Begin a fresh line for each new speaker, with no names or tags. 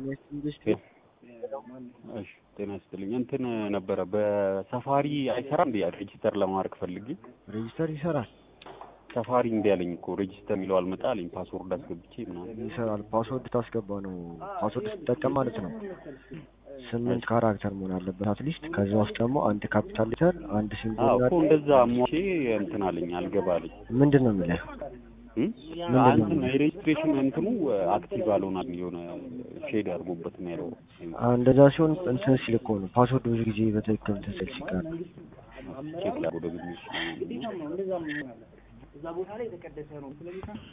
እሺ ጤና ይስጥልኝ እንትን ነበረ በሳፋሪ አይሰራም እንዴ ሬጂስተር ለማድረግ ፈልጌ
ሬጂስተር ይሰራል
ሳፋሪ እንዴ ያለኝ እኮ ሬጂስተር የሚለው አልመጣልኝ ፓስወርድ አስገብቼ ምናምን
ይሰራል ፓስወርድ ታስገባ ነው ፓስወርድ ስትጠቀም ማለት ነው 8 ካራክተር መሆን አለበት አትሊስት ከዛ ውስጥ ደግሞ አንድ ካፒታል ሌተር አንድ ሲምቦል
አዎ እኮ እንደዛ ሞቼ እንትን አለኝ አልገባልኝ
ምንድነው የሚለው
አንተ ሬጂስትሬሽን እንትኑ አክቲቭ አልሆናል የሆነ ሼድ አድርጎበት ነው ያለው
እንደዛ ሲሆን እንትን ሲል እኮ ነው ፓስወርድ ብዙ ጊዜ በትክክል እንትን ሲል ሲቀር
ቼክ ላድርገው ደግሞ